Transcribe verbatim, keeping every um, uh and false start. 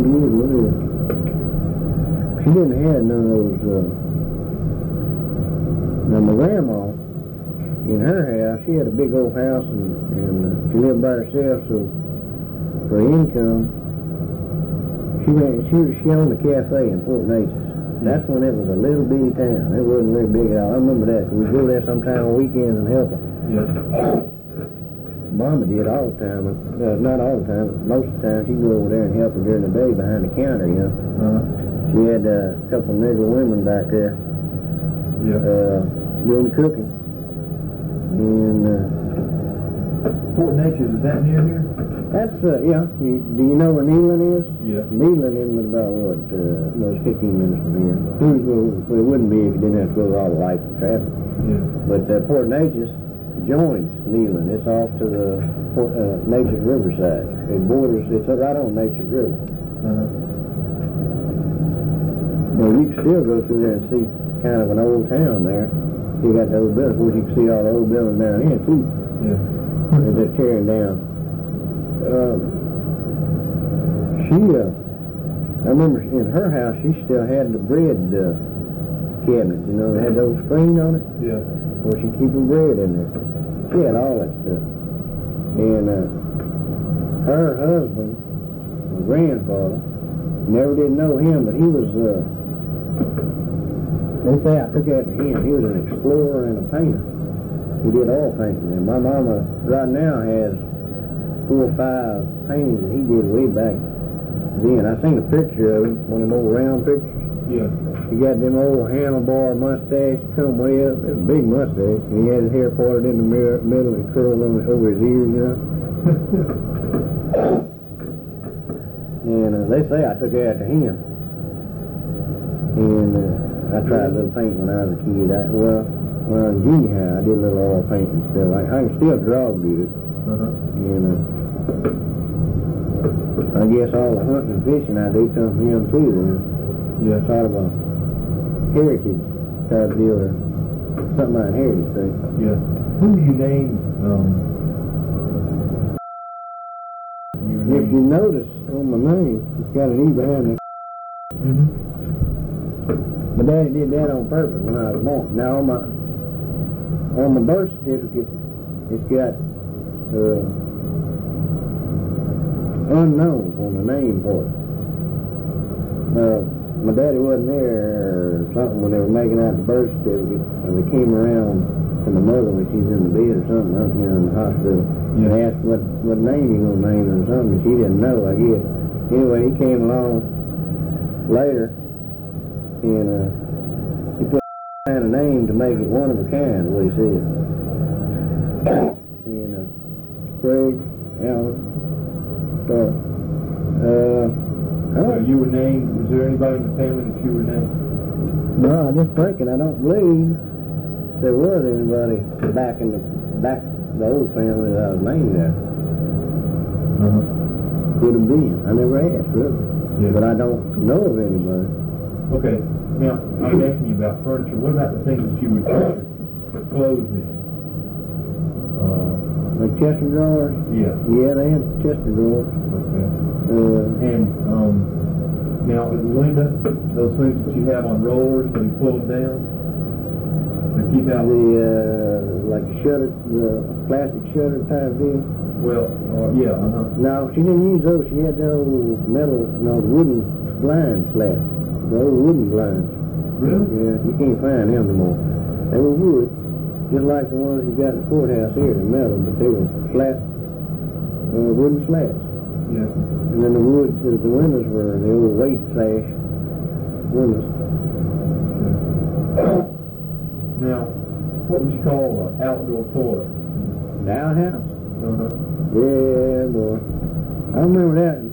good, what is it? She didn't have none of those, uh, now my grandma, in her house, she had a big old house and, and uh, she lived by herself, so for income, she ran, she, she owned a cafe in Fort Natchez. That's when it was a little bitty town. It wasn't very big at all. I remember that. We'd go there sometime on weekends and help her. Yeah. Mama did all the time. Uh, not all the time, but most of the time she'd go over there and help her during the day behind the counter, you know. Uh-huh. She had uh, a couple of nigger women back there Yeah. uh, doing the cooking. And uh, Fort Natchez, is that near here? that's, uh, yeah. You, do you know where Neyland is? Yeah. Neyland isn't about, what, uh, no, it's fifteen minutes from here. Well, it wouldn't be if you didn't have to go through all the lights and traffic. Yeah. But uh, Port Neches joins Neyland. It's off to the Port, uh, Neches Riverside. It borders, it's right on Neches River. Uh-huh. Well, you can still go through there and see kind of an old town there. You got the old buildings. Of course, you can see all the old buildings down here, too. Yeah. They're just tearing down. Um, she, uh, I remember in her house, she still had the bread uh, cabinet, you know, they had those screen on it, Yeah. where she keep her bread in there. She had all that stuff. And uh, her husband, my grandfather, never did know him, but he was, uh, they say I took after him. He was an explorer and a painter. He did oil painting. And my mama right now has four or five paintings that he did way back then. I seen a picture of him, one of them old round pictures. Yeah. He got them old handlebar mustache, come way up. It was a big mustache. And he had his hair parted in the mirror, middle and curled on, over his ears, you know. And uh, they say I took after him. And uh, I tried a little painting when I was a kid. I, well, when I was in junior high, I did a little oil painting and stuff. I, I can still draw good. Uh-huh. And uh, I guess all the hunting and fishing I do come from him too then. Yeah. Sort of a heritage type deal or something I inherited, say. Yeah. Who do you name, um, your If you name? notice on my name, it's got an E behind it. Mm-hmm. My daddy did that on purpose when I was born. Now on my on my birth certificate, it's got uh, unknown on the name part. Uh, my daddy wasn't there or something when they were making out the birth certificate, or they came around to my mother when she's in the bed or something, you know, in the hospital, Yeah. and asked what what name you gonna name her or something, and she didn't know, I guess. Anyway, he came along later, and uh, he put a name to make it one of a kind, what he said. And uh, Craig, Allen, Stark. Uh, I So don't, you were named, was there anybody in the family that you were named? no, I'm just thinking, I don't believe there was anybody back in the, back, the old family that I was named there. Uh-huh. Could have been. I never asked, really. Yeah. But I don't know of anybody. Okay, now, I was asking you about furniture. What about the things that you would put your clothes in? Uh, Like Chester drawers? yeah. Yeah, they had Chester drawers. Okay. Uh, And, um, now, with the window, those things that you have on rollers, when you pull them down, to keep out the, uh, like shutter, the plastic shutter type deal. well, uh, yeah, uh-huh. No, she didn't use those. She had those metal, no, wooden blind slats. The old wooden blinds. Really? Yeah, you can't find them no more. They were wood, just like the ones you got in the courthouse here, they're metal, but they were flat, uh, wooden slats. Yeah. And then the wood, the, the windows were the old weight sash windows. Now, what would you call an outdoor toilet? The outhouse? Uh-huh. Yeah, boy. I remember that